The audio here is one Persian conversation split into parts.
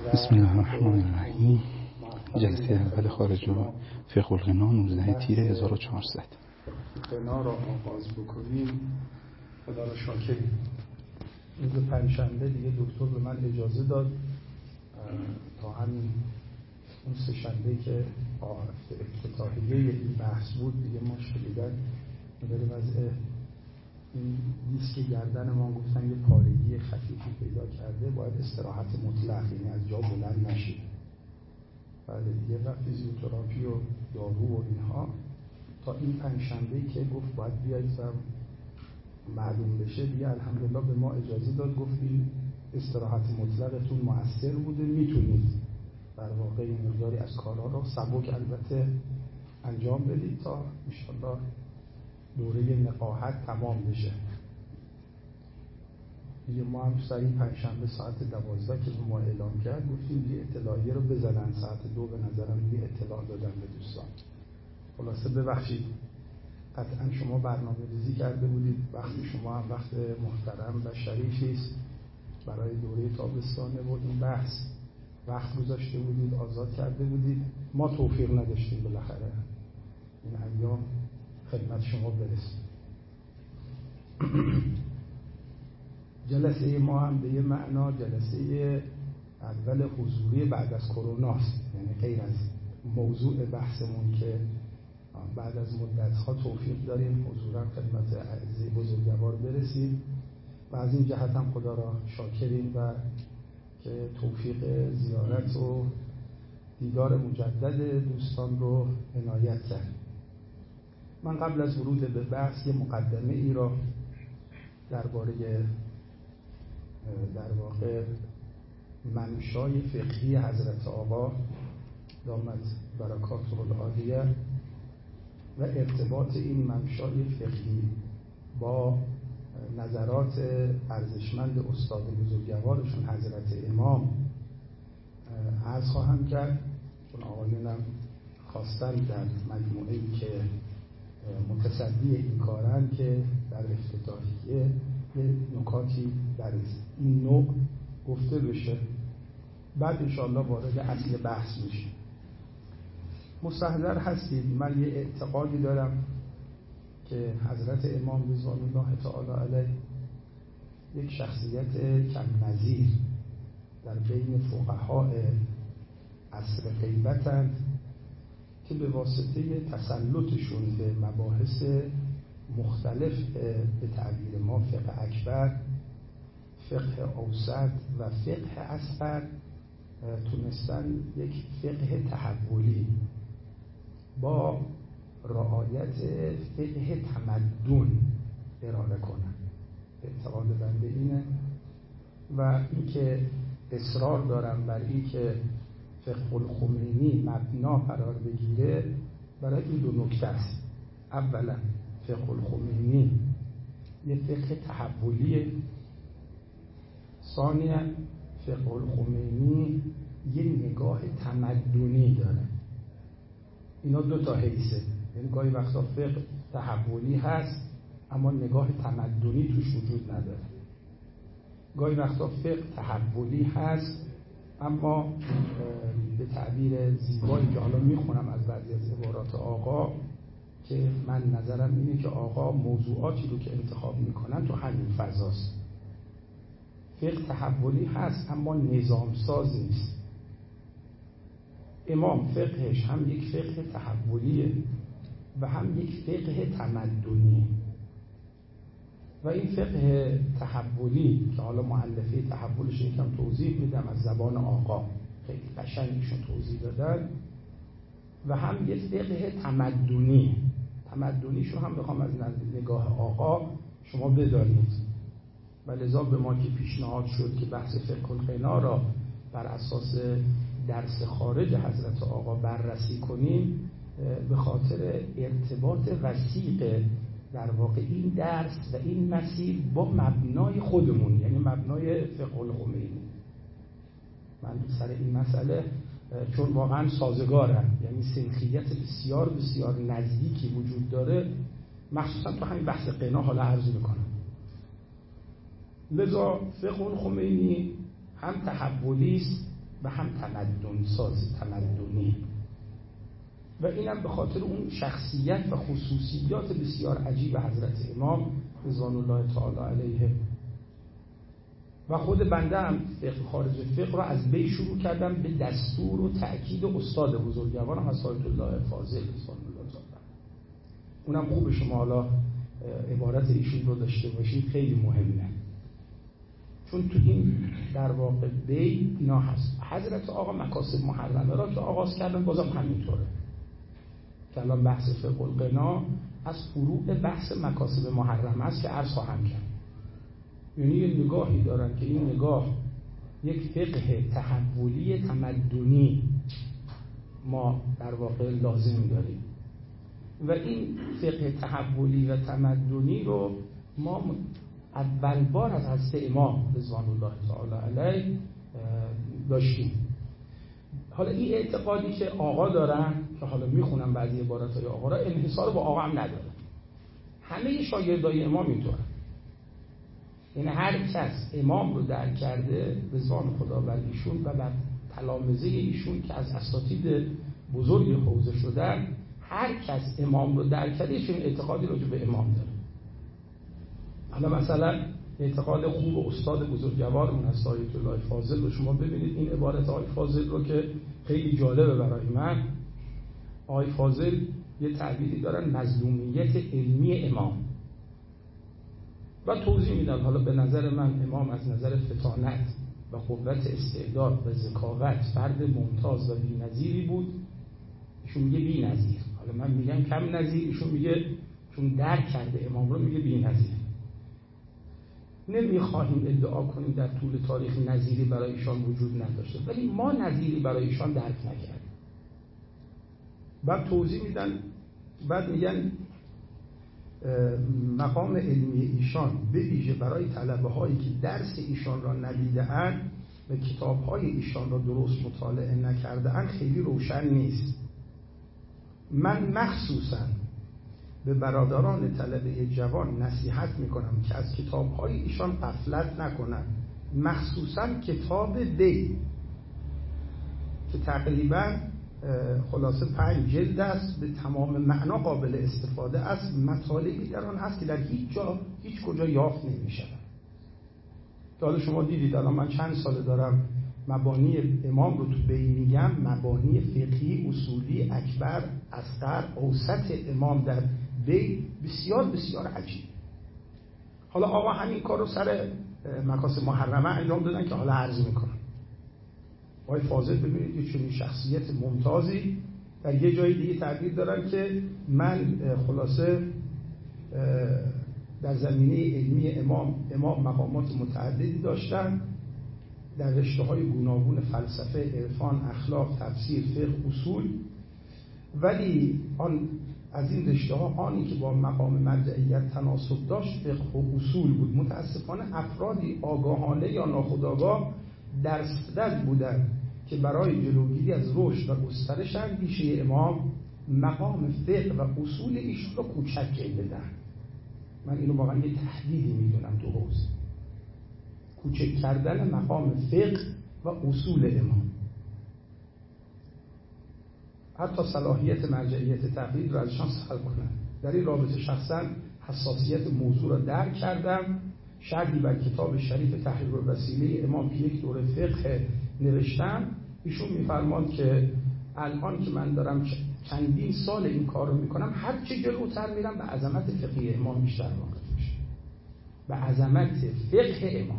بسم الله الرحمن الرحیم. جلسه اول خارج و فقه الغنا 19 تیر 1400. غنا را آغاز بکنیم. خدا را شاکریم. روز پنجشنبه دیگه دکتر به من اجازه داد تا همین اون سه شنبه که افتتاحیه این بحث بود دیگه ما شدیدن داریم از این دیسک گردن ما گفتن یه پارگی خفیفی پیدا کرده، باید استراحت مطلق، یعنی از جا بلند نشید. بعد دیگه و فیزیوتراپی و دارو و اینها تا این پنجشنبه‌ای که گفت باید بیاید و معلوم بشه دیگه الحمدلله به ما اجازه داد، گفت این استراحت مطلقتون مؤثر بوده، میتونید در واقع این مقداری از کارها رو سبک البته انجام بدید تا انشالله دوره نقاهت تمام بشه. دیگه ما هم سر این پنجشنبه ساعت 12 که ما اعلام کرد گفتیم یه اطلاعیه رو بزنن ساعت 2، به نظرم یه اطلاع دادن به دوستان. خلاصه ببخشید، قطعا شما برنامه ریزی کرده بودید، وقت شما هم وقت محترم و شریفی است برای دوره تابستانه بود، این بحث وقت گذاشته بودید، آزاد کرده بودید، ما توفیق نداشتیم بالاخره این ایام خدمت شما برسیم. جلسه ما هم به یه معنا جلسه اول حضوری بعد از کرونا است، یعنی غیر از موضوع بحثمون که بعد از مدت‌ها توفیق داریم حضورا خدمت اعزای بزرگوار برسیم و از این جهت هم خدا را شاکریم و که توفیق زیارت و دیدار مجدد دوستان رو عنایت کرد. من قبل از ورود به بحث یه مقدمه ای را درباره در واقع منشای فقهی حضرت آقا دامت برکاته العالیه و ارتباط این منشای فقهی با نظرات ارزشمند استاد بزرگوارشون حضرت امام عرض خواهم کرد، چون آقایونم خواستن در مجموعه‌ای که متصدی این کارن که در افتتاحیه یه نکاتی در این نوع گفته بشه، بعد انشاءالله وارد اصل بحث میشه. مستحضر هستید من یه اعتقادی دارم که حضرت امام رضوان الله تعالی علیه یک شخصیت کم نظیر در بین فقهای عصر غیبتند که به واسطه تسلطشون به مباحث مختلف به تعبیر ما فقه اکبر، فقه اوسط و فقه اصغر تونستن یک فقه تحولی با رعایت فقه تمدن ارائه کنن. اعتقاد بنده اینه و اینکه اصرار دارم بر این که فقه الخمینی مبنا قرار بگیره برای این دو نکته است. اولا فقه الخمینی یه فقه تحولیه، ثانیا فقه الخمینی یه نگاه تمدنی داره. اینا دو تا حیثه، یعنی گاهی وقتا فقه تحولی هست اما نگاه تمدنی توش وجود نداره، گاهی وقتا فقه تحولی هست اما به تعبیر زیبایی که حالا میخونم از بعضی از عبارات آقا که من نظرم اینه که آقا موضوعاتی رو که انتخاب میکنن تو همین فضاست. فقه تحولی هست اما نظام ساز نیست. امام فقهش هم یک فقه تحولیه و هم یک فقه تمدنی و این فقه تحولی که حالا مؤلفه تحولش یکم توضیح میدم از زبان آقا، خیلی قشنگشون توضیح دادن، و هم یک فقه تمدنیشو هم بخوام از نگاه آقا شما بدانید و لذا به ما که پیشنهاد شد که بحث فقه الغنا را بر اساس درس خارج حضرت آقا بررسی کنیم به خاطر ارتباط وثیق در واقع این درس و این مسیر با مبنای خودمون، یعنی مبنای فقه الخمینی. من سر این مسئله چون واقعا سازگارم، یعنی سنخیت بسیار بسیار نزدیکی وجود داره، مخصوصا تو همین بحث غنا حالا عرض میکنم. لذا فقه الخمینی هم تحولی است و هم تمدن سازی، تمدنی. و اینم به خاطر اون شخصیت و خصوصیات بسیار عجیب حضرت امام رضوان الله تعالی علیه. و خود بنده هم فقه خارج فقه رو از بی شروع کردم به دستور و تأکید استاد بزرگوارم از آیت الله فاضل رضوان الله تعالی. اونم خوب شما حالا عبارت ایشون رو داشته باشید، خیلی مهمه، چون تو این در واقع بی اینا هست. حضرت آقا مکاسب محرمه را که آغاز کردن بازم همینطوره که الان بحث فقه الغنا از فروع بحث مکاسب محرمه است که عرض خواهم کرد. یعنی یه نگاهی دارن که این نگاه یک فقه تحولی تمدنی ما در واقع لازم داریم و این فقه تحولی و تمدنی رو ما اول بار از حضرت امام رضوان الله تعالی علیه داشتیم. حالا این اعتقادی که آقا دارن که حالا میخونم بعضی عباراتهای آقا را، انحصار با آقا هم نداره، همه شاگردای امام اینطورن. یعنی هر کس امام رو درک کرده رضوان خدا بر ایشون و بر تلامذه ایشون که از اساتید بزرگ حوزه شدن، هر کس امام رو درک کرده ایشون اعتقادی راجع به امام داره. حالا مثلا اعتقاد خوب استاد بزرگوارمون از آیت الله فاضل رو شما ببینید، این عبارت آیت فاضل رو که خیلی جالبه برای من. آیت فاضل یه تعبیری دارن، مظلومیت علمی امام، و توضیح میدن. حالا به نظر من امام از نظر فطانت و قوت استعداد و ذکاوت فرد ممتاز و بی‌نظیری بود. ایشون میگه بی‌نظیر، حالا من میگم کم نظیر، ایشون میگه چون درک کرده امام رو میگه بی‌نظیر. نمیخواهیم ادعا کنیم در طول تاریخ نظیری برای ایشان وجود نداشته، ولی ما نظیری برای ایشان درک نکردیم. بعد توضیح میدن، بعد میگن مقام علمی ایشان به ویژه برای طلبه هایی که درس ایشان را ندیده اند و کتاب های ایشان را درست مطالعه نکرده اند خیلی روشن نیست. من مخصوصا به برادران طلبه جوان نصیحت میکنم که از کتاب های ایشان غفلت نکنند، مخصوصا کتاب بی که تقریبا خلاصه 5 جلد است، به تمام معنا قابل استفاده است. مطالبی در آن هست که در هیچ کجا یافت نمی‌شود. حالا شما دیدید الان من چند ساله دارم مبانی امام رو تو بی میگم، مبانی فقهی اصولی اکبر اصغر اوسط امام در بی بسیار بسیار عجیب. حالا آقا همین کار رو سر مکاسب محرمه انجام دادن که حالا عرض میکنم. آقای فاضل ببینید یه چنین شخصیت ممتازی در یه جای دیگه تعبیر دارن که من خلاصه در زمینه علمی امام مقامات متعددی داشتن در رشته‌های گوناگون فلسفه، عرفان، اخلاق، تفسیر، فقه، اصول، ولی از این رشته‌ها آنی که با مقام مرجعیت تناسب داشت فقه و اصول بود. متاسفانه افرادی آگاهانه یا ناخودآگاه درصد بودند که برای جلوگیری از رشد و گسترش اندیشه امام مقام فقه و اصول ایشون رو کوچک بدن. من اینو واقعا یه تهدیدی میدونم تو حوزه کوچک کردن مقام فقه و اصول امام. حتی صلاحیت مرجعیت تقلید رو ازشان سلب کنن. در این رابطه شخصا حساسیت موضوع را درک کردم. شرحی بر کتاب شریف تحریر الوسیله امام که یک دوره فقه نوشتم، ایشون میفرماد که الان که من دارم چندین سال این کار رو میکنم، هر چه جلوتر میرم به عظمت فقهی امام بیشتر واقف میشه، به عظمت فقه امام.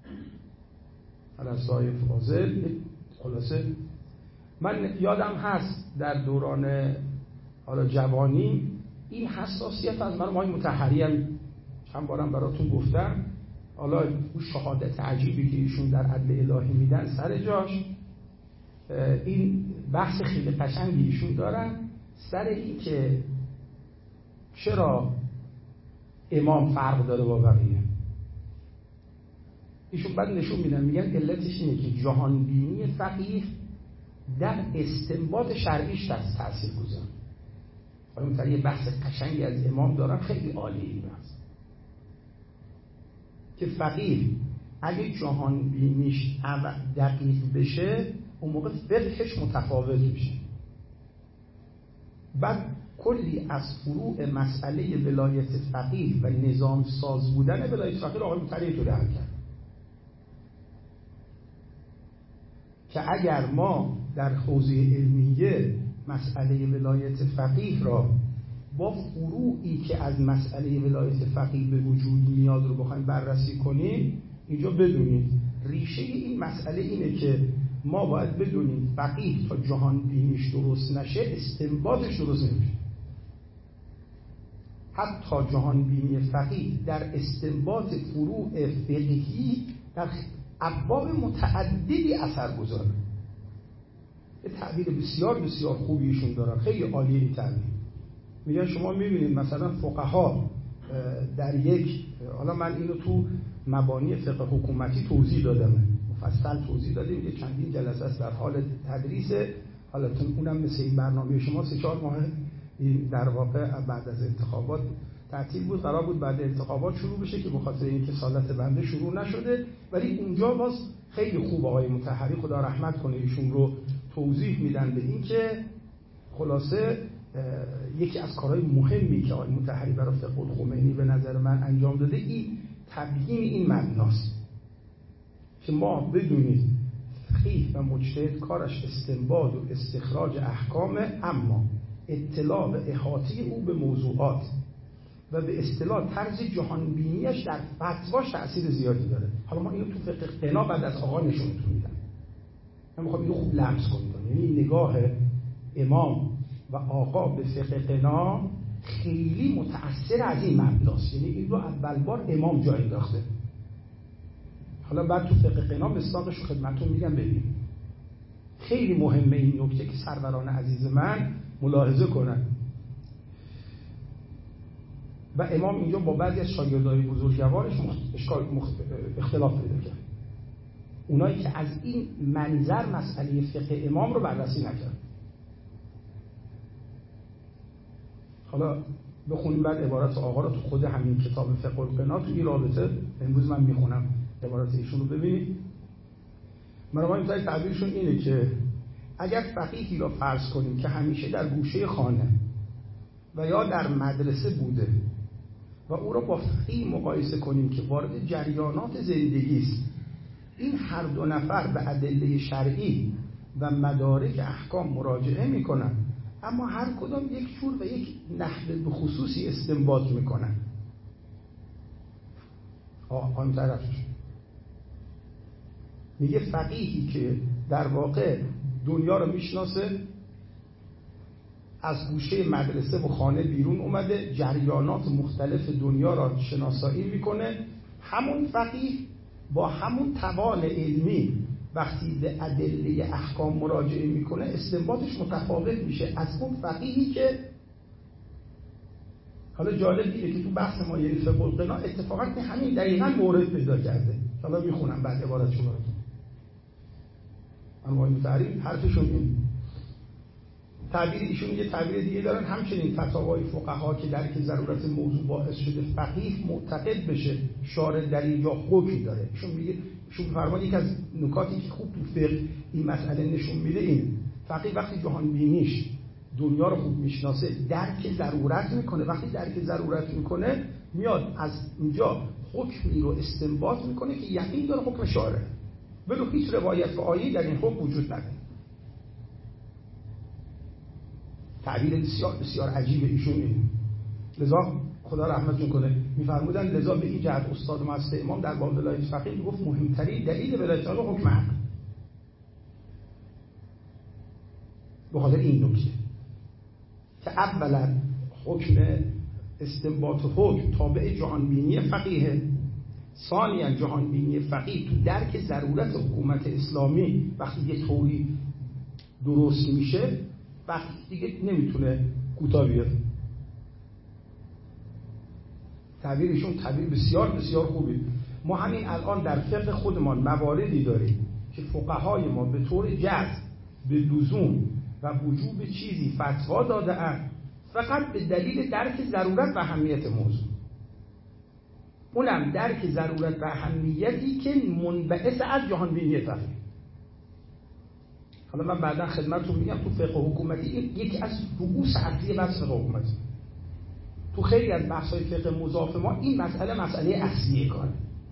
علاسای فاضل خلاصه من یادم هست در دوران حالا جوانی این حساسیت از من مای مطهری هم چند بارم براتون گفتم. حالا اون شهادت عجیبی که ایشون در عدل الهی میدن سر جاش، این بحث خیلی قشنگی ایشون دارن سر این که چرا امام فرق داره با بقیه. ایشون بعد نشون میدن، میگن علتش اینه که جهانبینی فقیه در استنباط شرعیش تأثیر گذاره. حالا مثلا یه بحث قشنگی از امام دارن خیلی عالی این بحث که فقیه اگه جهانبینیش دقیق بشه اون موقع فقهش متفاوت میشه. بعد کلی از فروع مسئله ولایت فقیه و نظام ساز بودن ولایت فقیه آقای مطهری اینطوری حل کرد که اگر ما در حوزه علمیه مسئله ولایت فقیه را با فروعی که از مسئله ولایت فقیه به وجود میاد رو بخوایم بررسی کنیم، اینجا بدونید ریشه این مسئله اینه که ما باید بدونیم فقیه تا جهان بینیش درست نشه استنباطش درست نمیشه. حتی جهان بینی فقیه در استنباط فروع فقهی در ابواب متعددی اثر گذاره. یه تعبیر بسیار بسیار خوبی ایشون دارن، خیلی عالیه این تعبیر. میگن شما میبینید مثلا فقها در یک، حالا من اینو تو مبانی فقه حکومتی توضیح دادم، مفصل توضیح دادیم، یه چندین جلسه است در حال تدریس، حالا اونم مثل این برنامه شما 3-4 ماه این در واقع بعد از انتخابات تعطیل بود، قرار بود بعد انتخابات شروع بشه که به خاطر اینکه سالت بنده شروع نشده، ولی اونجا باز خیلی خوب آقای مطهری خدا رحمت کنه ایشون رو توضیح میدن به این که خلاصه یکی از کارهای مهمی که آقای مطهری برای فقه الخمینی به نظر من انجام داده این تبیین این مبناست که ما بدونید فقیه و مجتهد کارش استنباط و استخراج احکامه، اما اطلاع و احاطه او به موضوعات و به اصطلاح طرز جهانبینیش در فتواش تأثیر زیادی داره. حالا ما اینو تو فقه قنا بعد از آقا نشونتون میدم، من میخوام اینو خوب لمس کنید. یعنی نگاه امام و آقا به فقه قنا خیلی متأثر از این مبناست، یعنی این رو اول بار امام جا انداخته. حالا بعد تو فقه قنا مصداقش رو خدمتتون میگم ببینید. خیلی مهمه این نکته که سروران عزیز من ملاحظه کنن. و امام اینجا با بعضی از شاگردای بزرگوارش اختلاف پیدا کرد. اونایی که از این منظر مسئله فقه امام رو بررسی نکرد. حالا بخونیم بعد عبارت آقا رو تو خود همین کتاب فقه القنا تو این رابطه امروز من میخونم عبارت ایشون رو ببینید. مرامای تعبیرشون اینه که اگر فقیهی را فرض کنیم که همیشه در گوشه خانه و یا در مدرسه بوده و او را با فقیه مقایسه کنیم که وارد جریانات زندگی است، این هر دو نفر به ادله شرعی و مدارک احکام مراجعه میکنن، اما هر کدام یک جور و یک نحو به خصوصی استنباط میکنن. آن طرفش میگه فقیهی که در واقع دنیا رو میشناسه، از گوشه مدرسه و خانه بیرون اومده، جریانات مختلف دنیا را شناسایی میکنه، همون فقیه با همون توان علمی وقتی به ادله احکام مراجعه میکنه استنباطش متفاوت میشه از اون فقیهی که حالا جالب اینه که تو بحث ما یعنی فقه القنا اتفاقا همین دقیقاً مورد پیدا کرده. حالا میخونم بعد عبارتشو براتون. آقای مطهری حرفشون این تعبیر ایشون یه تعبیر دیگه دارن، همچنین فتاوای فقها که درک ضرورت موضوع باعث شده فقیه معتقد بشه شارع در اینجا حکمی داره. ایشون میگه، ایشون فرمود یک از نکاتی که خوب تو فقه این مسئله نشون میده این فقیه وقتی جهان بینیش دنیا رو خوب میشناسه درک ضرورت میکنه، وقتی درک ضرورت میکنه میاد از اینجا حکمی رو استنباط میکنه که یقین داره حکم شارع، ولو هیچ روایت و آیه‌ای در این حکم وجود نداره. تعبیر بسیار بسیار عجیب ایشون این. لذا خدا رحمتشون کنه میفرمودن لذا به این جهت استاد مؤسسه امام در باب ولایت فقیه میگفت مهمترین دلیل ولایت فقیه حکم عقل. به خاطر این نکته که اولا حکم استنباط حکم تابع جهانبینی فقیه، ثانیاً جهانبینی فقیه تو درک ضرورت حکومت اسلامی وقتی یه طوری درست میشه وقتی دیگه نمیتونه کوتاه بیاد. تعبیرشون تعبیر بسیار بسیار خوبی. ما همین الان در فقه خودمان مواردی داریم که فقهای ما به طور جزم به لزوم و وجوب چیزی فتوا داده اند فقط به دلیل درک ضرورت و اهمیت موضوع، اونم درک ضرورت و اهمیتی که منبعث از جهانبینی فقیه. حالا من بعدا خدمتتون میگم تو فقه حکومتی یکی از رؤوس اصلی بحث فقه حکومتی. تو خیلی از بحث‌های فقه مضاف ما این مسئله اصلیه کاره.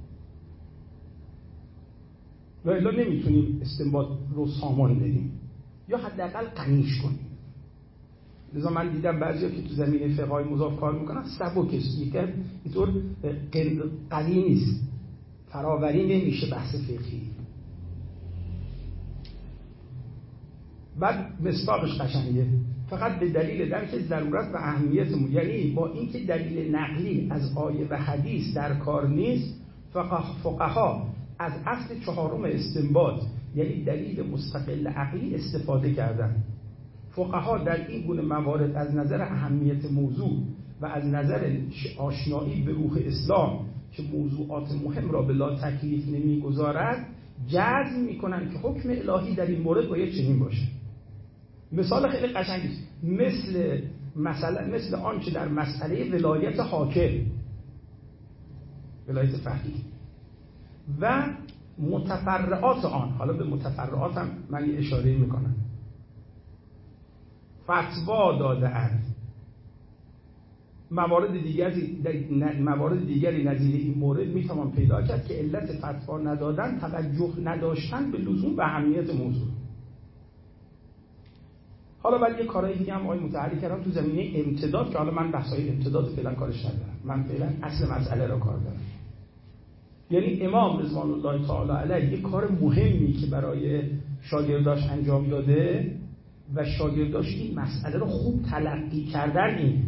و الا نمیتونیم استنباط رو سامان بدیم یا حداقل غنیش کنیم. لذا من دیدم بعضیا که تو زمینه فقهای مضاف کار میکنن سبکه، که اینطور قوی نیست، فراوری نمیشه بحث فقهی. بعد مصداقش قشنگه، فقط به دلیل درک ضرورت و اهمیت یعنی با اینکه دلیل نقلی از آیه و حدیث در کار نیست، فقها از اصل چهارم استنباط یعنی دلیل مستقل عقلی استفاده کردن. فقها در این گونه موارد از نظر اهمیت موضوع و از نظر آشنایی به روح اسلام که موضوعات مهم را بلا تکلیف نمیگذارد جزم میکنن که حکم الهی در این مورد باید چنین باشه. مثال خیلی قشنگی است، مثل آنچه در مسئله ولایت حاکم، ولایت فقیه و متفرعات آن، حالا به متفرعات هم من یه اشاره میکنم، فتوا داده اند. موارد دیگری نظیر این مورد میتوان پیدا کرد که علت فتوا ندادن توجه نداشتن به لزوم و اهمیت موضوع. حالا ولی یه کارهای دیگه هم آقای متحری کردم تو زمینه امتداد که حالا من بحث‌های امتداد فعلا کارش ندارم، من فعلا اصل مسئله را کار دارم. یعنی امام رضوان الله تعالی علیه یه کار مهمی که برای شاگرداش انجام داده و شاگرداش این مسئله رو خوب تلقی کردن این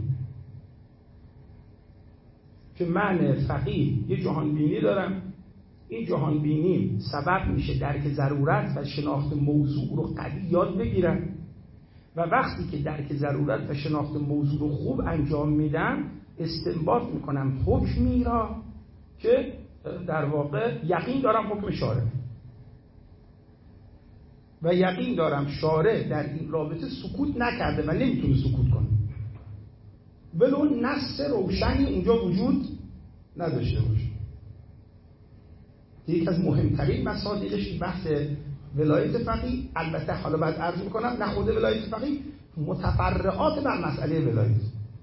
که من فقیه یه جهانبینی دارم، این جهانبینی سبب میشه درک ضرورت و شناخت موضوع رو قوی یاد بگیرم و وقتی که درک ضرورت و شناخت موضوع رو خوب انجام میدم استنباط میکنم حکمی را که در واقع یقین دارم حکم شارع و یقین دارم شارع در این رابطه سکوت نکرده و نمیتونه سکوت کنه ولو نص روشنی اونجا وجود نداشته باشه. یکی از مهمترین مصادیقش بحث ولایت فقیه، البته حالا بعد عرض میکنم نه خود ولایت فقیه، متفرعات بر مسئله ولایت.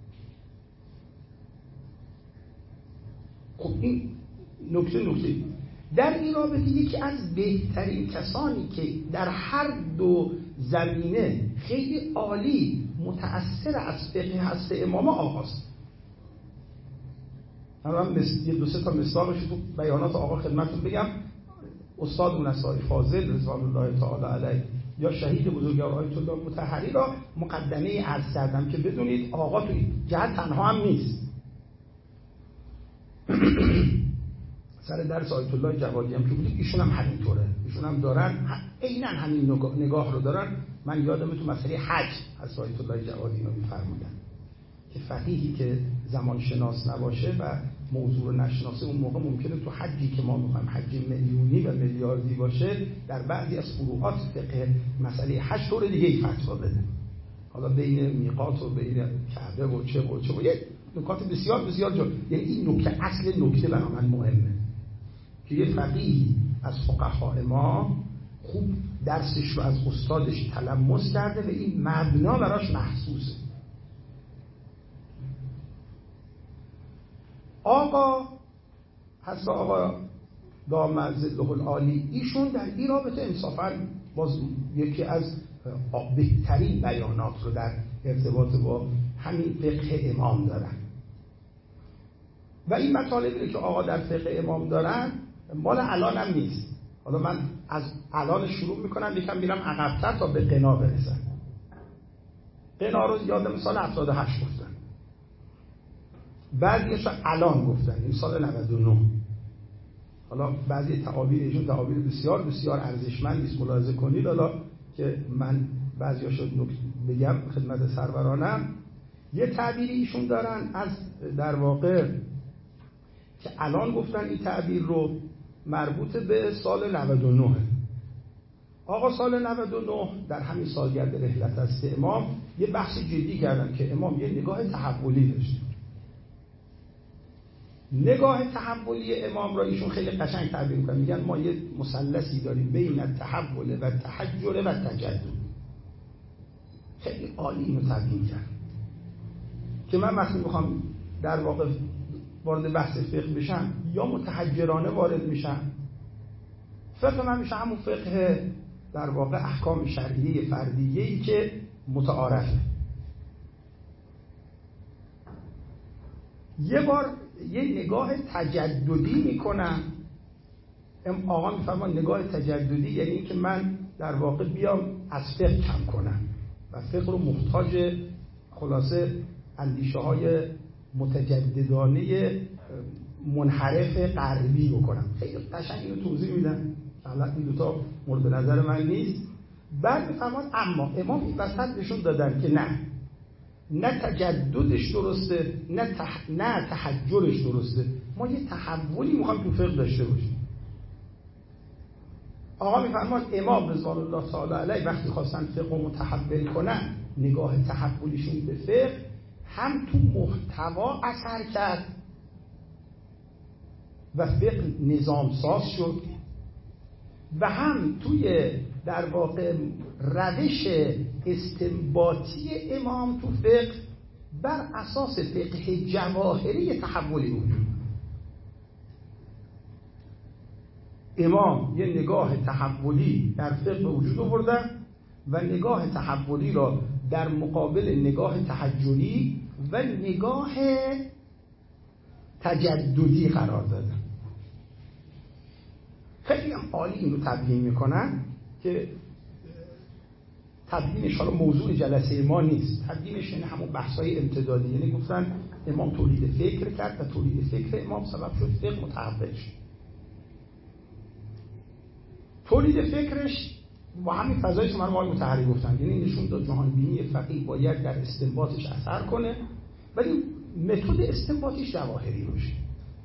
خب این نکته در این رابطه یکی از بهترین کسانی که در هر دو زمینه خیلی عالی متأثر از فقه هست امام آقاست. من یه دو سه تا مثالش تو بیانات آقا خدمتتون بگم. استاد مونسای فاضل رضوان الله تعالی علیه یا شهید بزرگوار آیت الله مطهری را مقدمه عرض کردم که بدونید آقا تو جهت تنها هم نیست. سر درس آیت الله جوادی هم که بودیم ایشون هم همینطوره، ایشون هم دارن عیناً همین نگاه رو دارن. من یادم تو مسئله حج از آیت الله جوادی اینو می‌فرمودن که فقیهی که زمان شناس نباشه و موضوع رو نشناسه اون موقع ممکنه تو حجی که ما می‌خوایم حج میلیونی و میلیاردی باشه در بعضی از فروعات فقه مسئله حج طور دیگه ای فتوا بده، حالا بین میقات و بین کعبه و چه یه نکات بسیار بسیار جالب. یعنی این نکته اصل نکته برای من مهمه که یه فقیهی از فقهای ما خوب درسش رو از استادش تلمس کرده و این مبنا براش محسوسه. آقا حضرت آقا دام ظله العالی ایشون در این رابطه انصافاً باز یکی از بهترین بیانات رو در ارتباط با همین فقه امام دارن و این مطالبی که آقا در فقه امام دارن مال الان هم نیست. حالا من از الان شروع میکنم یکم میرم عقب‌تر تا به قنا برسم. قنا رو یادم سال 78 گفتن، بعضیش الان گفتن این سال 99. حالا بعضی تعابیرشون تعابیر بسیار بسیار ارزشمندی است، ملاحظه کنید. حالا که من بعضیاشو بگم خدمت سرورانم، یه تعبیری ایشون دارن از در واقع که الان گفتن این تعبیر رو مربوط به سال 99. آقا سال 99 در همین سالگرد رحلت است امام یه بحث جدی کردن که امام یه نگاه تحولی داشت. نگاه تحولی امام را ایشون خیلی قشنگ تعبیر میکنن، میگن ما یه مثلثی داریم بین التحول و تحجر و تجدد. خیلی عالی اینو تبیین کرد که من وقتی میخوام در واقع وارد بحث فقه بشم یا متحجرانه وارد میشم، فقه من میشه همون فقه در واقع احکام شرعیه فردیه‌ای که متعارفه. یه بار یه نگاه تجددی میکنم، آقا میفرمان نگاه تجددی یعنی این که من در واقع بیام از فقه کم کنم و فقه رو محتاج خلاصه اندیشه های متجددانه منحرف غربی بکنم. خیلی قشنگ اینو توضیح میدن، البته این دوتا مورد نظر من نیست. بعد میفرمان اما امام این وسط نشون دادن که نه تجددش درسته نه تحجرش درسته، ما یه تحولی میخوایم تو فقه داشته باشیم. آقا میفرمان امام رضوان الله تعالی علیه وقتی خواستن فقه رو متحول کنن، نگاه تحولیشون به فقه هم تو محتوا اثر کرد و فقه نظام ساز شد و هم توی در واقع روش استنباطی امام تو فقه بر اساس فقه جواهری تحولی وجود. امام یه نگاه تحولی در فقه به وجود آوردن و نگاه تحولی را در مقابل نگاه تحجری و نگاه تجددی قرار دادن. خیلی هم عالی اینو تبیین میکنن که تبیینش حالا موضوع جلسه ما نیست، تبیینش یعنی همون بحث‌های امتدادی، یعنی گفتن امام تولید فکر کرد و تولید فکر امام سبب شد فقه متحول شد. تولید فکرش با همین فضایی که من متحری گفتم، یعنی نشون داد جهانبینی فقیه باید در استنباطش اثر کنه ولی متد استنباطیش جواهری باشه.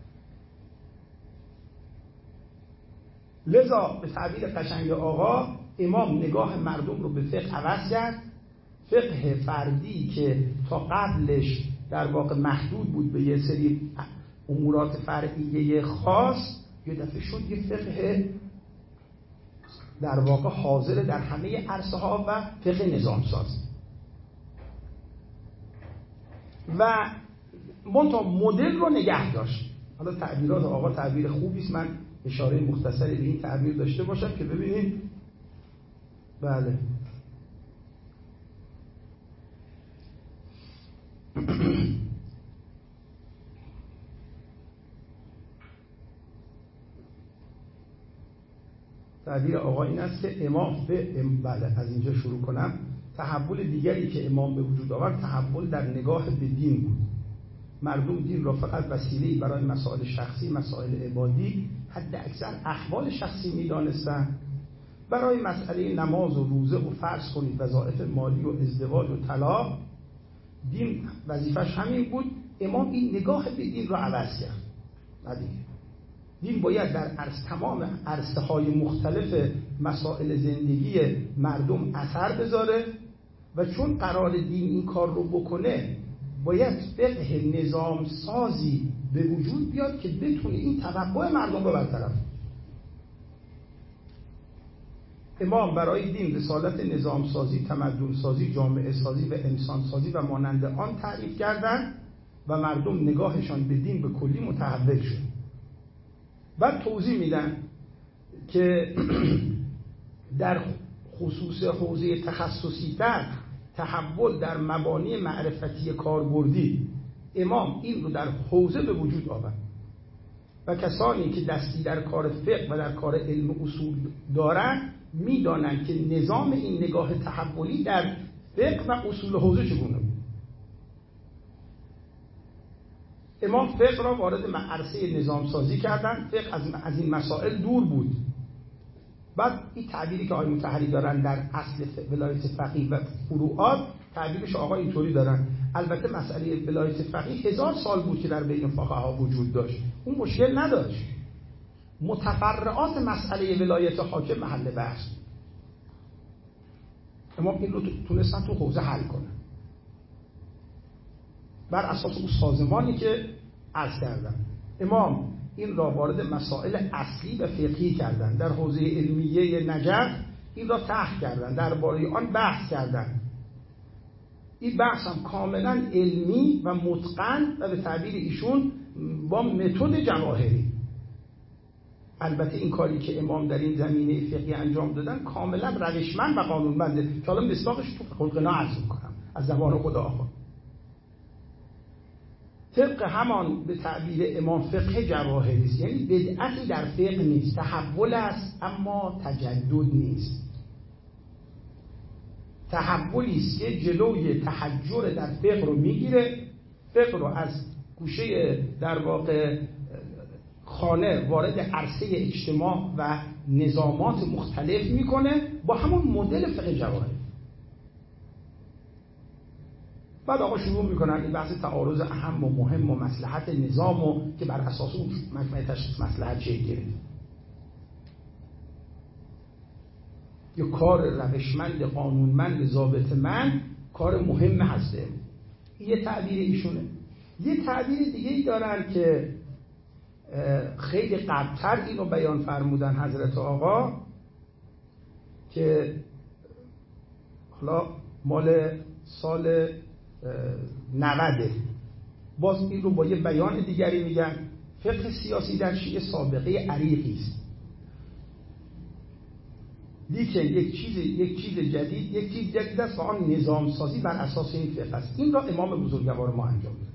لذا به تعبیر قشنگ آقا امام نگاه مردم رو به فقه عوض کرد. فقه فردی که تا قبلش در واقع محدود بود به یه سری امورات فرعیه خاص، یه دفعه شد یه فقه در واقع حاضر در همه عرصه ها و فقه نظام ساز. و منتها مدل رو نگه داشت. حالا تعبیرات آقا تعبیر خوبی است، من اشاره مختصری به این تعبیر داشته باشم که ببینید. بله تعبیر آقا این است که امام بله از اینجا شروع کنم. تحول دیگری که امام به وجود آورد تحول در نگاه به دین بود. مردم دین را فقط وسیله‌ای برای مسائل شخصی، مسائل عبادی، حد اکثر احوال شخصی می‌دانستند. برای مسئله نماز و روزه و فرض کنید وظایف مالی و ازدواج و طلاق، دین وظیفش همین بود. امام این نگاه به دین را عوض کرد. دین باید در تمام عرصه‌های مختلف مسائل زندگی مردم اثر بذاره و چون قرار دین این کار رو بکنه باید فقه نظام سازی به وجود بیاد که بتونه این توقع مردم رو برطرف. امام برای دین رسالت نظام سازی، تمدن سازی، جامعه سازی و انسان سازی و مانند آن تعریف کردند و مردم نگاهشان به دین به کلی متحول شد. بعد توضیح میدن که در خصوص حوزه تخصصی تر تحول در مبانی معرفتی کاربردی، امام این رو در حوزه به وجود آورد و کسانی که دستی در کار فقه و در کار علم اصول دارند میدانند که نظام این نگاه تحولی در فقه و اصول حوزه چگونه بود. امام فقه را وارد عرصه نظام سازی کردند. فقه از این مسائل دور بود. بعد این تعبیری که آقای مطهری دارن در اصل ولایت فقیه و فروعات، تعبیرش آقا اینطوری دارن. البته مسئله ولایت فقیه 1000 سال بود که در بین فقها وجود داشت، اون مشکل نداشت. متفرعات مسئله ولایت حاکم محل بحث. امام این رو تونستن تو حوزه حل کنن بر اساس اون سازمانی که عرض کردم. امام این را وارد مسائل اصلی و فقهی کردن. در حوزه علمیه نجف این را طرح کردن، درباره آن بحث کردن. این بحث هم کاملا علمی و متقن و به تعبیر ایشون با متد جواهری. البته این کاری که امام در این زمینه فقهی انجام دادن کاملا روشمند و قانونمنده که حالا مصداقش تو فقه الغنا عرض می‌کنم از زبان خدا آقا. طبق همان به تعبیر امام فقه جواهری است، یعنی بدعتی در فقه نیست، تحول است اما تجدد نیست. تحولی است که جلوی تحجر در فقه رو میگیره، فقه رو از گوشه در واقع خانه وارد عرصه اجتماع و نظامات مختلف میکنه با همون مدل فقه جواهری. بعد آقا شروع میکنن این بحث تعارض اهم و مهم و مصلحت نظام و که بر اساس اون مجمع تشخیص مصلحت چه گیره. یه کار روشمند قانونمند ضابطه‌مند کار مهم هسته. یه تعبیر ایشونه. یه تعبیر دیگه ای دارن که خیلی قبل‌تر اینو بیان فرمودن حضرت آقا که حالا مال سال 90. باز این رو با یه بیان دیگری میگن. فقه سیاسی در شیعه سابقه عریقی است، لیکن یک چیز جدید است و آن نظام سازی بر اساس این فقه است. این را امام بزرگوار ما انجام داد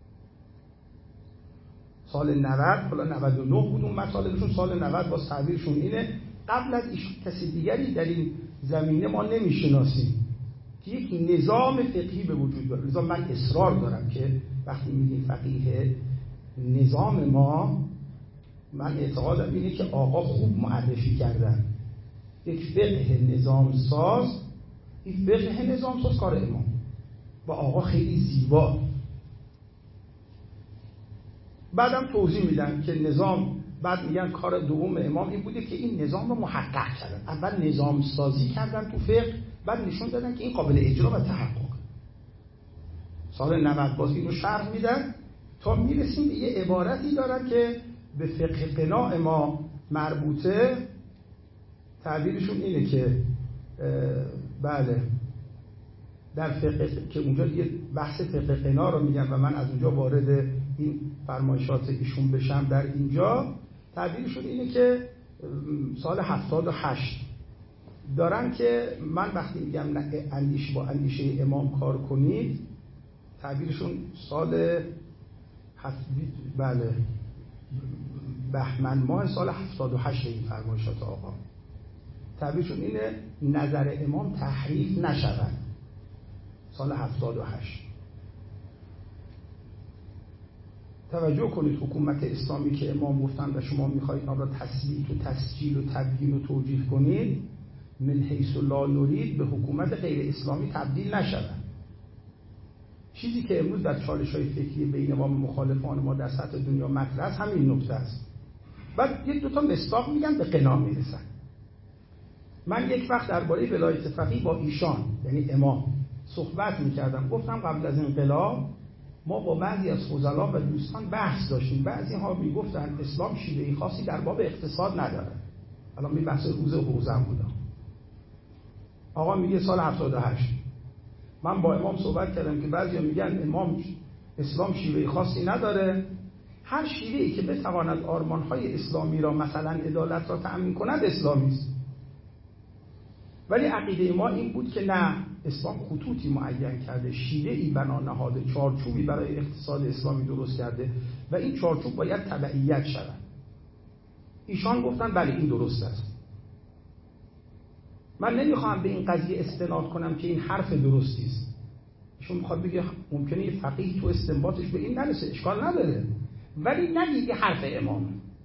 سال 90. حالا 99 بود اون مطالبشون، سال 90 باز تعبیرشون اینه. قبل از ایشون کسی دیگری در این زمینه ما نمیشناسیم که یک نظام فقهی به وجود بیاره. لذا من اصرار دارم که وقتی میگیم فقیه نظام ما، من اعتقادم اینه که آقا خوب معرفی کردن یک فقه نظام ساز. این فقه نظام ساز کار امام با آقا خیلی زیبا. بعدم توضیح میدن که نظام، بعد میگن کار دوم امام این بوده که این نظام رو محقق کردن. اول نظام سازی کردن تو فقه، بعد نشون دادن که این قابل اجرا و تحقق. سال 90 باز اینو شرح میدن تا میرسیم به یه عبارتی دارن که به فقه قناع ما مربوطه. تعبیرشون اینه که بله در فقه که اونجا یه بحث فقه قناع رو میگن و من از اونجا وارد این فرمایشات ایشون بشم. در اینجا تعبیرشون اینه که سال 78 دارن که من وقتی میگم اندیشه با اندیشه امام کار کنید، تعبیرشون سال بله بهمن ماه سال 78 این فرمایشات آقا. تعبیرشون اینه نظر امام تحریف نشود. سال 78 توجه کنید، حکومت اسلامی که امام گفتن و شما میخواید آن را تثبیت و تسجیل و تبیین و توجیه کنید، من حیث لا نرید به حکومت غیر اسلامی تبدیل نشود. چیزی که امروز در چالش‌های فکری بین ما و مخالفان ما در سطح دنیا مطرح است همین نکته است. بعد یک دو تا مصداق میگن به قناع میرسن. من یک وقت درباره ولایت فقیه با ایشان یعنی امام صحبت میکردم، گفتم قبل از انقلاب ما با بعضی از فضلا و دوستان بحث داشتیم. بعضی ها میگفتن اسلام شیوهی خاصی در باب اقتصاد نداره. الان می بحث روز حوزه بودم. آقا میگه سال 78 من با امام صحبت کردم که بعضیا میگن امام اسلام شیوهی خاصی نداره، هر شیوهی که بتواند آرمانهای اسلامی را مثلا عدالت را تأمین کند اسلامی است. ولی عقیده ما این بود که نه، اسلام خطوطی معین کرده، شیوه‌ای بنا نهاده، چارچوبی برای اقتصاد اسلامی درست کرده و این چارچوب باید تبعیت شود. ایشان گفتن بله این درست است. من نمیخوام به این قضیه استناد کنم که این حرف درستی است. ایشون میخواد بگه ممکنه یه فقیه تو استنباطش به این نرسه، اشکال نداره، ولی نگید حرف امام.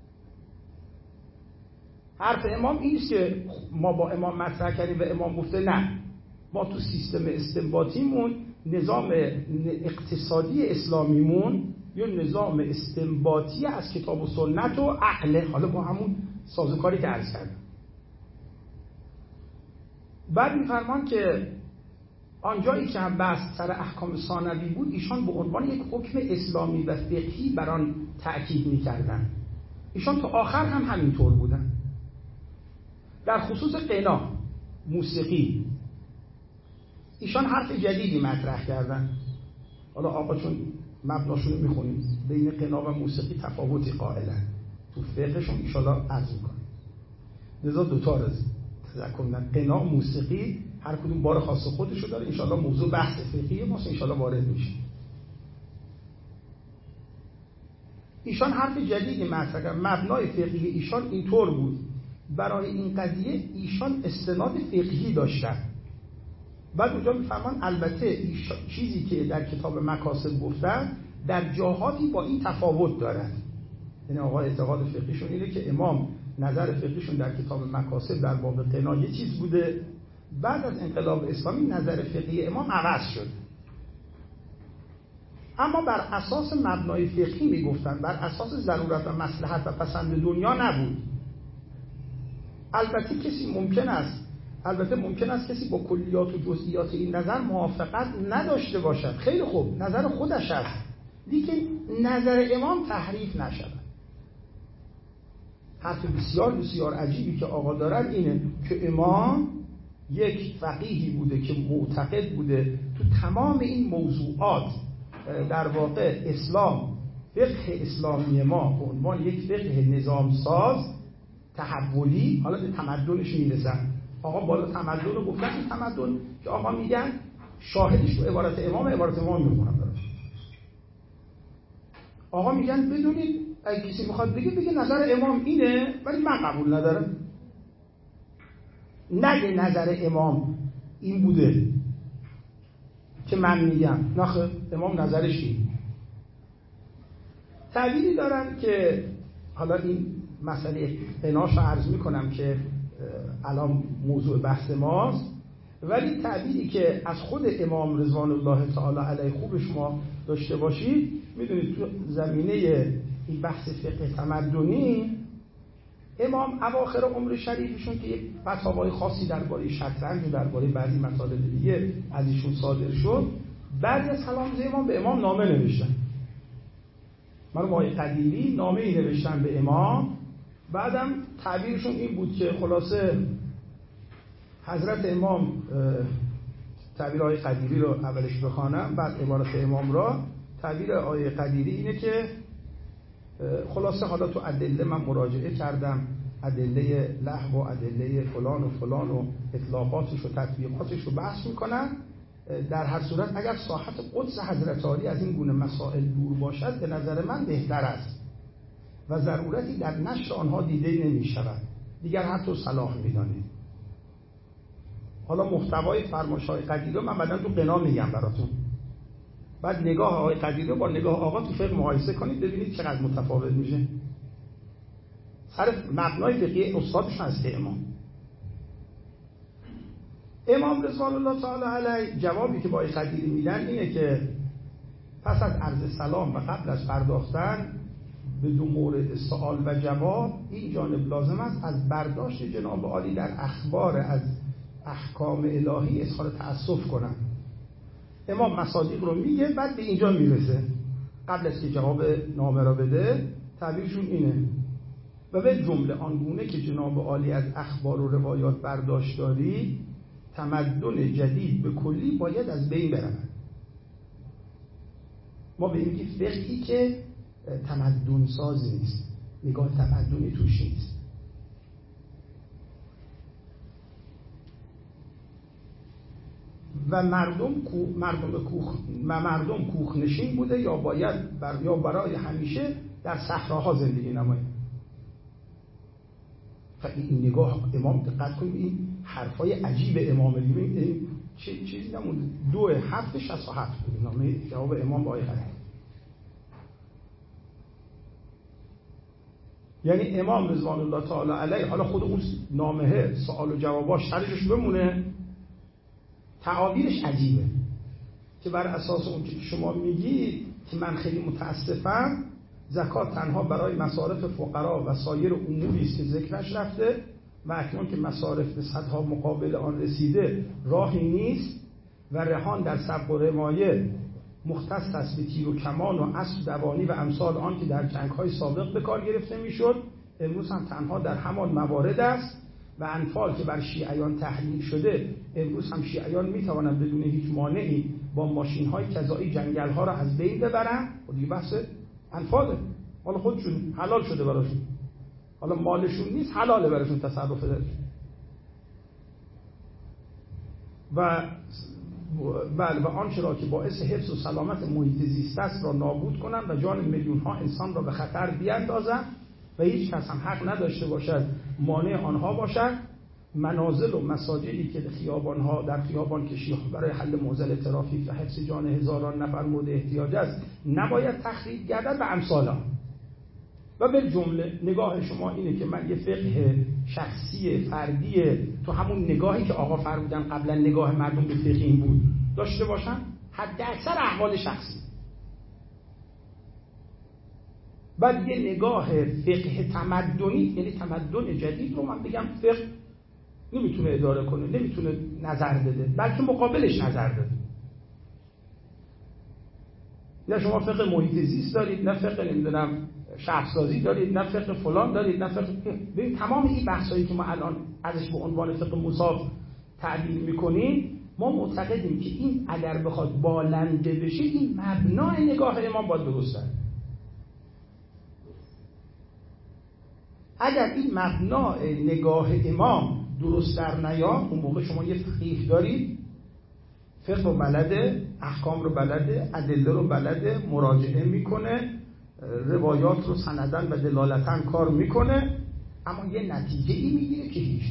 حرف امام این است که ما با امام مطرح کردیم و امام گفته نه، ما تو سیستم استنباطیمون نظام اقتصادی اسلامیمون یا نظام استنباطی از کتاب و سنت و عقل، حالا با همون سازوکاری که عرض کردم. بعد میفرمان که آنجایی که بحث سر احکام ثانوی بود، ایشان به عنوان یک حکم اسلامی و فقهی بر آن تأکید می‌کردند. ایشان تا آخر هم همینطور بودن. در خصوص غنا، موسیقی، ایشان حرف جدیدی مطرح کردن. حالا آقا چون مبناشون رو میخونیم، بین غنا و موسیقی تفاوتی قائلن، تو فقهشون ایشالا عرض میکنن. لذا دوتا رو تذکر میدن، غنا و موسیقی هر کدوم بار خاص خودشو داره. انشالله موضوع بحث فقهی ماست، انشالله وارد میشه. ایشان حرف جدیدی مطرح کردن. مبنای فقهی ایشان اینطور بود، برای این قضیه ایشان استناد فقهی داشتن. بعد اونجا میفرمان البته چیزی که در کتاب مکاسب گفتن در جاهاتی با این تفاوت دارد. یعنی آقا اعتقاد فقهیشون اینه که امام نظر فقهیشون در کتاب مکاسب در باب غنا یه چیز بوده، بعد از انقلاب اسلامی نظر فقهی امام عوض شد. اما بر اساس مبنای فقهی میگفتن، بر اساس ضرورت و مصلحت و پسند دنیا نبود. البته ممکن است کسی با کلیات و جزئیات این نظر موافقت نداشته باشد. خیلی خوب، نظر خودش است، لیکن نظر امام تحریف نشود. حرف بسیار بسیار عجیبی که آقا دارن اینه که امام یک فقیهی بوده که معتقد بوده تو تمام این موضوعات در واقع اسلام، فقه اسلامی ما به عنوان یک فقه نظام ساز تحولی، حالا به تمدنش میرسن. آقا بالا تمدن رو گفتن، این تمدن که آقا میگن شاهدش تو عبارت امام میخونم دارم. آقا میگن بدونید اگه کسی میخواد بگه نظر امام اینه، ولی من قبول ندارم. نگه نظر امام این بوده که من میگم، نخه امام نظرش این. تعبیری دارن که حالا این مسئله غناش رو عرض میکنم که الان موضوع بحث ماست، ولی تعبیری که از خود امام رضوان الله تعالی علیه خوب شما داشته باشید، میدونید تو زمینه این بحث فقه تمدنی امام اواخر عمر شریفشون که یک فتاوای خاصی درباره شطرنج و درباره بعضی مطالب دیگه از ایشون صادر شد، بعضی از تلامذه امام به امام نامه نوشتن. مرحوم آقای قدیری نامه‌ای نوشتن به امام، بعدم تعبیرشون این بود که خلاصه حضرت امام، تعبیر آقای قدیری رو اولش بخوانم بعد عبارت امام را. تعبیر آقای قدیری اینه که خلاصه حالا تو ادله من مراجعه کردم، ادله لهو و ادله فلان و فلان و اطلاقاتش و تطبیقاتش رو بحث میکنن. در هر صورت اگر ساحت قدس حضرت عالی از این گونه مسائل دور باشد به نظر من بهتر است و ضرورتی در نشر آنها دیده نمی شود، دیگر حتی صلاح می دانید. حالا محتوای فرمایش‌های قدیری من بعداً تو غنا میگم براتون. بعد نگاه آقای قدیری با نگاه آقا تو فقه مقایسه کنید ببینید چقدر متفاوت میشه. سر مبنای فقهی استادش هست امام رضوان الله تعالی علیه جوابی که با آقای قدیری میدن اینه که پس از عرض سلام و قبل از پرداختن به دو مورد سوال و جواب، این جانب لازم است از برداشت جناب عالی در اخبار از احکام الهی اظهار تأسف کنن. امام مصادیق رو میگه، بعد به اینجا میرسه. قبل از که جواب نامه را بده تعبیرشون اینه: و به جمله آنگونه که جناب عالی از اخبار و روایات برداشت داری، تمدن جدید به کلی باید از بین برود. ما به این فقهی که تمدن ساز نیست، نگاه تمدنی توش نیست. و مردم کوخنشین بوده یا باید یا برای همیشه در صحراها زندگی نماید. این نگاه امام دقت کنید، این حرفای عجیب امام این چیزی نمونده. 2/7/67 بود نامه جواب امام با آقای قدیری. یعنی امام رضوان الله تعالی علیه، حالا خود اون نامه سوال و جواباش سرش بمونه، تعابیرش عجیبه که بر اساس اون که شما میگید که من خیلی متاسفم، زکات تنها برای مصارف فقرا و سایر اموری است که ذکرش رفته و اکنون که مصارف به صدها مقابل آن رسیده راهی نیست و رهان در سبق و رمایه مختص است به تیر و کمان و اسب دوانی و امثال آن که در جنگ‌های سابق به کار گرفته میشد، امروز هم تنها در همان موارد است. و انفال که بر شیعیان تحمیل شده، امروز هم شیعیان میتوانند بدون هیچ مانعی با ماشین‌های کذایی جنگل‌ها را از بین ببرن. و دیگه بحث انفاله، حالا خودشون حلال شده براشون، حالا مالشون نیست، حلاله براشون تصرف داره. و بله، و آنچه را که باعث حفظ و سلامت محیط زیست است را نابود کنند و جان میلیون‌ها انسان را به خطر بیاندازند و هیچ کس هم حق نداشته باشد مانع آنها باشد. منازل و مساجدی که در خیابان کشی برای حل معضل ترافیک و حفظ جان هزاران نفر مورد احتیاج است نباید تخریب گردد و امثال. و به جمله نگاه شما اینه که من یه فقه شخصی فردی تو همون نگاهی که آقا فرمودن قبلا نگاه مردم به فقه این بود داشته باشم، حد اکثر احوال شخصی. بعد یه نگاه فقه تمدنی، یعنی تمدن جدید رو من بگم فقه نمیتونه اداره کنه، نمیتونه نظر بده، بلکه مقابلش نظر بده. نه شما فقه محیط زیست دارید، نه فقه نمیدونم شهرسازی دارید، نه فقه فلان دارید، نه فقه. ببین تمام این بحثایی که ما الان ازش به عنوان فقه مصاف تعبیر میکنیم، ما معتقدیم که این اگر بخواد بالنده بشه، این مبنای نگاه امام باید درست باشه. اگر این مبنای نگاه امام درست در نیاد، اون موقع شما یه فقیه دارید، فقه رو بلده، احکام رو بلده، ادله رو بلده، مراجعه میکنه، روایات رو سندن و دلالتن کار میکنه، اما یه نتیجه ای میگیره که هیچ.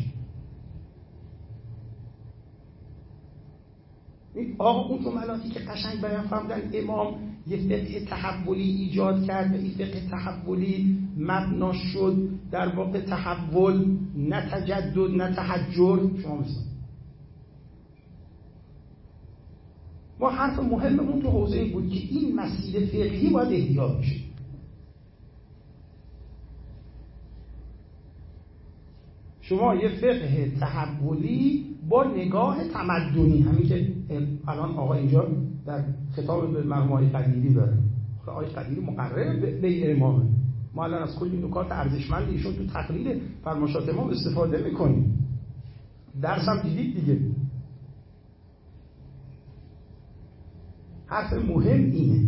آقا اون جملاتی که قشنگ بیان فرمودن امام یه فقه تحولی ایجاد کرد و این فقه تحولی مبنا شد در واقع تحول، نه تجدد نه تحجر. شما مثلا ما حرف مهممون تو حوزه این بود که این مسیر فقهی باید احیا بشه. شما یه فقه تحولی با نگاه تمدنی، همین که الان آقا اینجا در خطاب به مرحوم آقای قدیری داره، آقای قدیری مقرر به امامه، ما الان از کلی نکات ارزشمند ایشون تو تقریر فرمایشات امام استفاده میکنیم، درس هم دیدید دیگه. حرف مهم اینه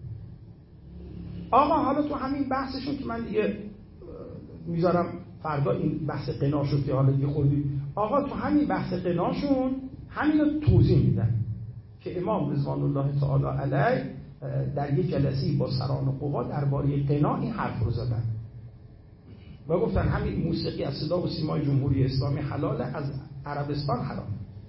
آقا، حالا تو همین بحثشون که من دیگه میذارم فردا این بحث قنا شد که حالا دیگه خوردیم، آقا تو همین بحث قناشون همین رو توضیح میدن که امام رضوان الله تعالی علیه در یک جلسه‌ای با سران قوا درباره قنا این حرف رو زدن و گفتن همین موسیقی از صدا و سیمای جمهوری اسلامی حلاله، از عربستان حرام.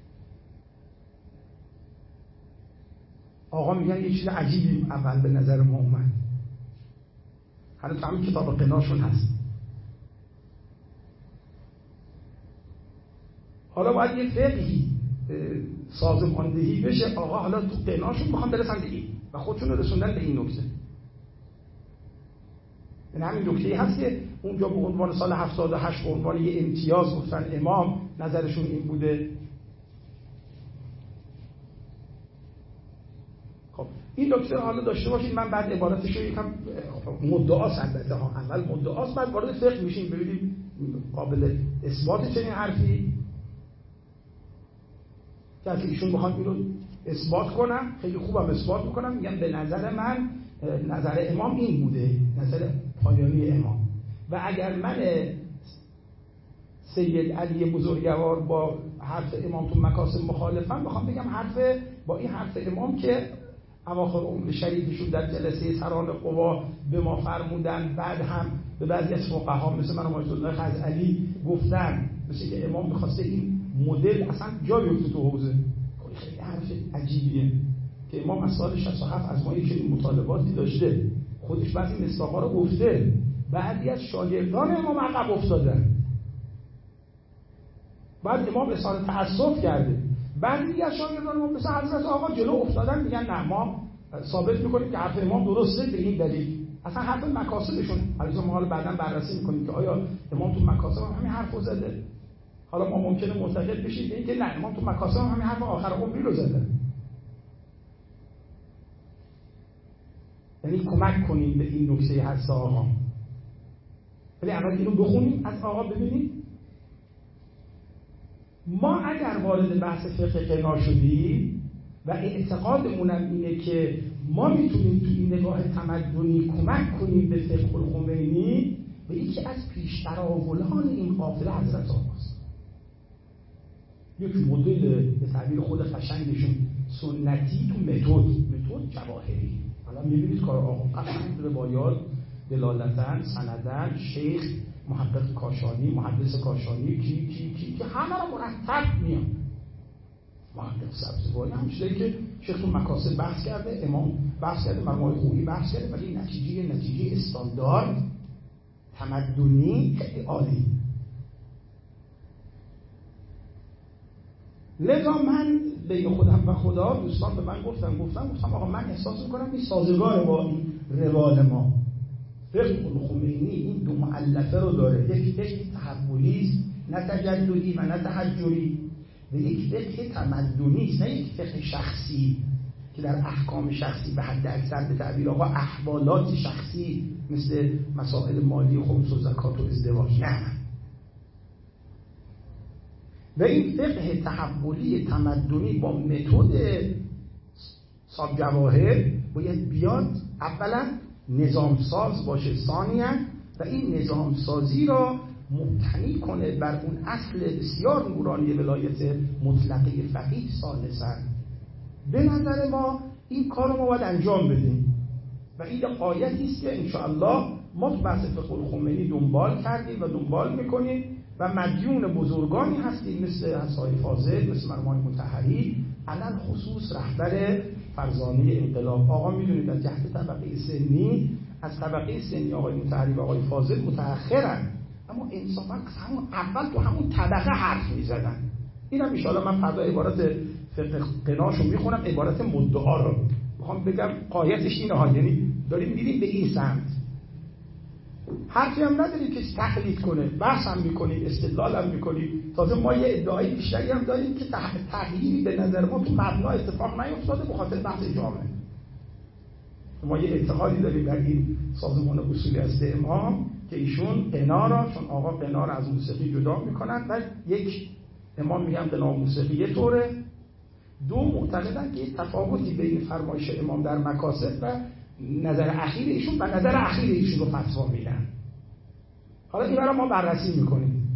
آقا میگن یه چیز عجیبی اول به نظر ما اومد، حالا تو همین کتاب قناشون هست. حالا باید یه فقهی سازماندهی بشه، آقا حالا تو قناشون میخوام برسن به این و خودشون رو رسوندن به این نکته. این همین نکته‌ای هست که اونجا به عنوان سال 78 به عنوان یه امتیاز گفتن امام نظرشون این بوده. خب این نکته حالا داشته باشید، من بعد عبارتش رو یکم مدعاست البته ها، اول مدعاست بعد وارد فقه میشیم ببینیم قابل اثبات چنین حرفی که ایشون بخوان این رو اثبات کنم، خیلی خوبم اثبات میکنم، میگم به نظر من نظر امام این بوده، نظر پایانی امام. و اگر من سید علی بزرگوار با حرف امام تو مکاسب مخالفم، بخوام بگم با این حرف امام که اواخر عمر شریفشون در جلسه سران قوا به ما فرمودن، بعد هم به بعضی از فقها مثل من آیت الله خزعلی گفتن، مثل که امام می‌خواسته این مدل اصلا جا بیفته تو حوزه. خیلی حرف عجیبیه که امام از سال 67 از ما یک مطالباتی داشته، خودش بعضی مصداق‌ها رو گفته، بعضی از شاگردان امام عقب افتادن، بعد امام اظهار تأسف کرده، بعضی از شاگردان امام مثل حضرت آقا جلو افتادن میگن نه ما ثابت میکنیم که حرف امام درسته به این دلیل. اصلا حرف مکاسبشون البته ما حالا بعداً بررسی میکنیم که آیا امام تو مکاسب هم همین حرفو زده. حالا ما ممکنه معتقد بشیم به اینکه نه، امام تو مکاسب هم همین حرف آخر عمری رو زده، یعنی کمک کنیم به این نکته هست آقا. ولی اول اینو بخونیم از آقا ببینیم. ما اگر وارد بحث فقه قنا شدیم و اعتقادمونم اینه که ما میتونیم تو این نگاه تمدنی کمک کنیم به فقه الخمینی، به یکی از پیشتراولان این قافله حضرت آقاست. یک مدل به تعبیر خود قشنگشون سنتی تو متد جواهری. حالا میبینید کار آقا قشنگ روایات دلالتن سندن شیخ محقق کاشانی محدث کاشانی کی همه رو مرتب میان. محقق سبزواری همچنین که شیخ تو مکاسب بحث کرده، امام بحث کرده، مرموم خویی بحث کرده، ولی نتیجه استاندارد تمدنی خیلی عالی. لذا من بین خودم و خدا دوستان به من گفتم آقا من احساس میکنم این سازگار با این روال ما. فقه الخمینی این دو مؤلفه رو داره، یک فقه تحولی است نه تجددی و نه تحجری، و یک فقه تمدنی است نه یک فقه شخصی که در احکام شخصی به حد اکثر به تعبیر آقا احوالات شخصی مثل مسائل مالی خمس و زکات و ازدواج، نه. و این فقه تحولی تمدنی با متد صاحب جواهر باید بیاد اولا نظام ساز باشه، ثانیاً و این نظام سازی را مبتنی کنه بر اون اصل بسیار نورانی ولایت مطلقه فقیه ثالثاً. به نظر ما این کار رو ما باید انجام بدیم و این قایتی است که انشاءالله ما تو بحث فقه الخمینی دنبال کردیم و دنبال میکنیم و مدیون بزرگانی هستیم مثل حسای فاضل، مثل مرحوم مطهری، علل خصوص رهبر فرزانه انقلاب. آقا میدونید از جهت طبقه سنی از طبقه سنی آقای مطهری و آقای فاضل متأخرن، اما انصافا همون اول تو همون طبقه حرف میزدن. اینم ان شاءالله من فردا عبارت فقه قناشو میخونم، عبارت مدعا رو میخوام بگم قایتش اینه ها، یعنی داریم میریم به این سمت. حرفی هم نداریم که تقلید کنه، بحث هم میکنیم، استدلال هم میکنیم. تازه ما یه ادعای بیشتری هم داریم که تغییری به نظر ما تو مبنا اتفاق نیفتاده به خاطر بحث جامعه. ما یه اعتقادی داریم در این سازمان اصول استعمام که ایشون قنا را، چون آقا قنا را از موسیقی جدا میکنن و یک امام میگم قنا موسیقی یه طوره، دو معتقدن که یه تفاوتی بین فرمایش امام در مکاسب و نظر اخیر ایشون و نظر اخیر ایشون رو فتوا میدن. حالا این رو ما بررسی میکنیم،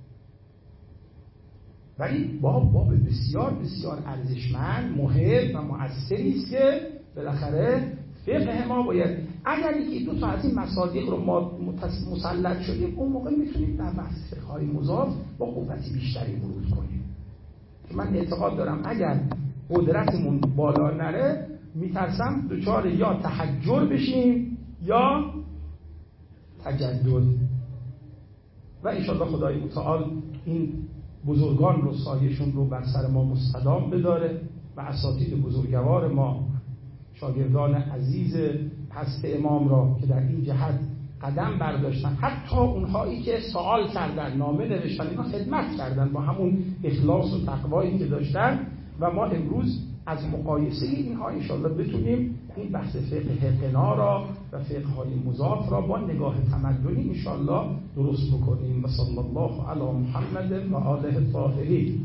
ولی باب بسیار بسیار ارزشمند مهم و مؤثری است که بالاخره فقه ما باید اگر یکی دو تا از این مصادیق رو ما مسلط شدیم اون موقع میتونیم در بحث فقه‌های مضاف با قوتی بیشتری ورود کنیم. من اعتقاد دارم اگر قدرتمون بالا نره میترسم دچار یا تحجر بشیم یا تجدد. و انشاءالله خدای متعال این بزرگان رو سایشون رو بر سر ما مستدام بداره و اساتید بزرگوار ما شاگردان عزیز هست امام را که در این جهت قدم برداشتن، حتی اونهایی که سوال کردن نامه نوشتن اینا خدمت کردن با همون اخلاص و تقوایی که داشتن و ما امروز از مقایسه اینها انشاءالله بتونیم این بحث فقه قنا را و فقه‌های مضاف را با نگاه تمدنی انشاءالله درست بکنیم. و صلی الله علی محمد و آله الطاهرین.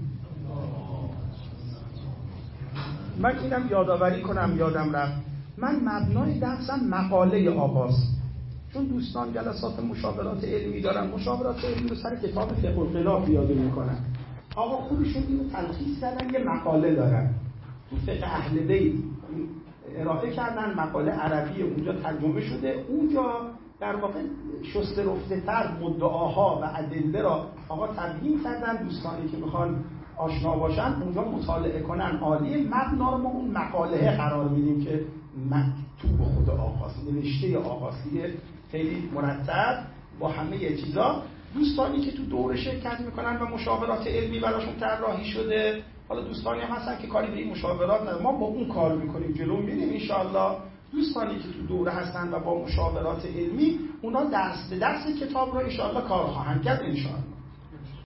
من اینم یادآوری کنم یادم رفت، من مبنای درسم مقاله آقاست، چون دوستان جلسات مشاورات علمی دارن، مشاورات علمی رو سر کتاب فقه القنا پیاده میکنن. آقا خودشون اینو تلخیص کردن، یه مقاله دارن تو فقه اهل بیت ارائه کردن، مقاله عربی اونجا ترجمه شده، اونجا در واقع شسته رفته تر مدعاها و ادله را آقا تبیین کردن. دوستانی که میخوان آشنا باشن اونجا مطالعه کنن، عالیه. مبنا رو ما اون مقاله قرار میدیم که مکتوب خود آقاست، نوشته آقاست، خیلی مرتب با همه چیزا. دوستانی که تو دوره شرکت میکنن و مشاورات علمی براشون طراحی شده، حالا دوستانی هم هستن که کاری به این مشاورات ندارن، ما با اون کار میکنیم، جلو میریم انشاءالله. دوستانی که تو دوره هستن و با مشاورات علمی اونا درس به درس کتاب رو انشاءالله کار خواهند کرد انشاءالله.